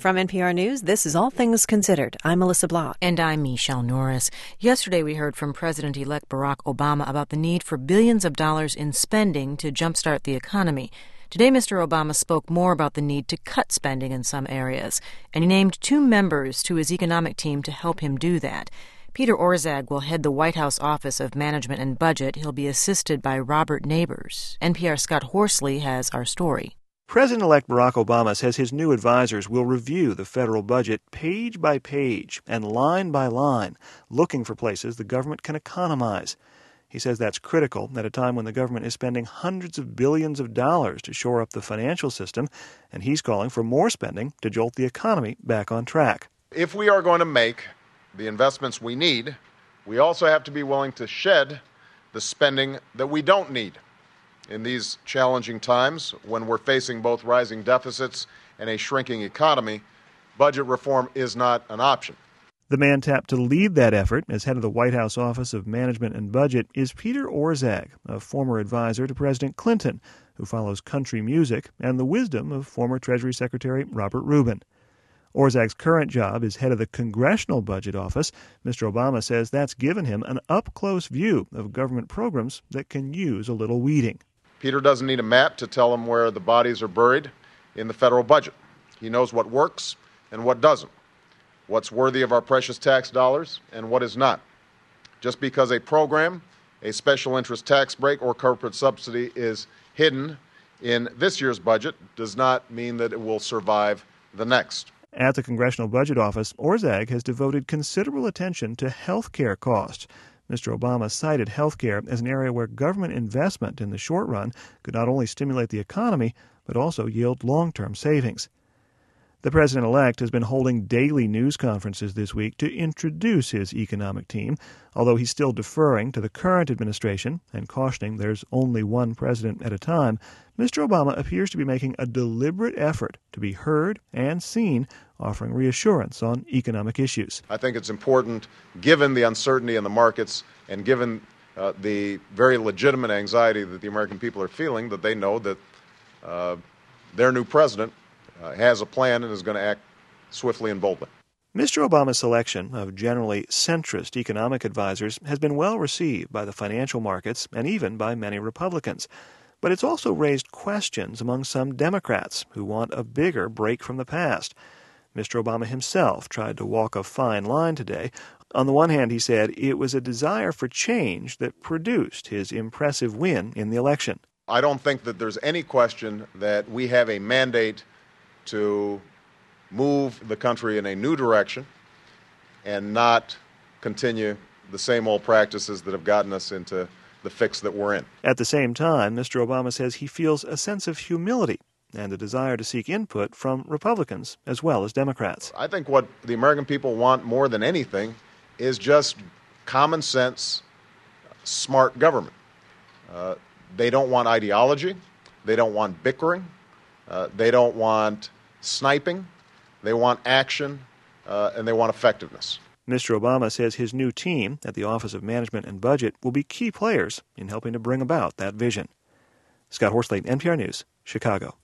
From NPR News, this is All Things Considered. I'm Melissa Block. And I'm Michelle Norris. Yesterday we heard from President-elect Barack Obama about the need for billions of dollars in spending to jumpstart the economy. Today Mr. Obama spoke more about the need to cut spending in some areas, and he named 2 members to his economic team to help him do that. Peter Orszag will head the White House Office of Management and Budget. He'll be assisted by Robert Neighbors. NPR's Scott Horsley has our story. President-elect Barack Obama says his new advisors will review the federal budget page by page and line by line, looking for places the government can economize. He says that's critical at a time when the government is spending hundreds of billions of dollars to shore up the financial system, and he's calling for more spending to jolt the economy back on track. If we are going to make the investments we need, we also have to be willing to shed the spending that we don't need. In these challenging times, when we're facing both rising deficits and a shrinking economy, budget reform is not an option. The man tapped to lead that effort as head of the White House Office of Management and Budget is Peter Orszag, a former advisor to President Clinton, who follows country music and the wisdom of former Treasury Secretary Robert Rubin. Orszag's current job is head of the Congressional Budget Office. Mr. Obama says that's given him an up-close view of government programs that can use a little weeding. Peter doesn't need a map to tell him where the bodies are buried in the federal budget. He knows what works and what doesn't, what's worthy of our precious tax dollars and what is not. Just because a program, a special interest tax break, or corporate subsidy is hidden in this year's budget does not mean that it will survive the next. At the Congressional Budget Office, Orszag has devoted considerable attention to health care costs. Mr. Obama cited health care as an area where government investment in the short run could not only stimulate the economy, but also yield long-term savings. The president-elect has been holding daily news conferences this week to introduce his economic team, although he's still deferring to the current administration and cautioning there's only one president at a time. Mr. Obama appears to be making a deliberate effort to be heard and seen, offering reassurance on economic issues. I think it's important, given the uncertainty in the markets and given the very legitimate anxiety that the American people are feeling, that they know that their new president has a plan and is going to act swiftly and boldly. Mr. Obama's selection of generally centrist economic advisors has been well received by the financial markets and even by many Republicans. But it's also raised questions among some Democrats who want a bigger break from the past. Mr. Obama himself tried to walk a fine line today. On the one hand, he said it was a desire for change that produced his impressive win in the election. I don't think that there's any question that we have a mandate to move the country in a new direction and not continue the same old practices that have gotten us into the fix that we're in. At the same time, Mr. Obama says he feels a sense of humility and a desire to seek input from Republicans as well as Democrats. I think what the American people want more than anything is just common sense, smart government. They don't want ideology. They don't want bickering. They don't want sniping. They want action, and they want effectiveness. Mr. Obama says his new team at the Office of Management and Budget will be key players in helping to bring about that vision. Scott Horsley, NPR News, Chicago.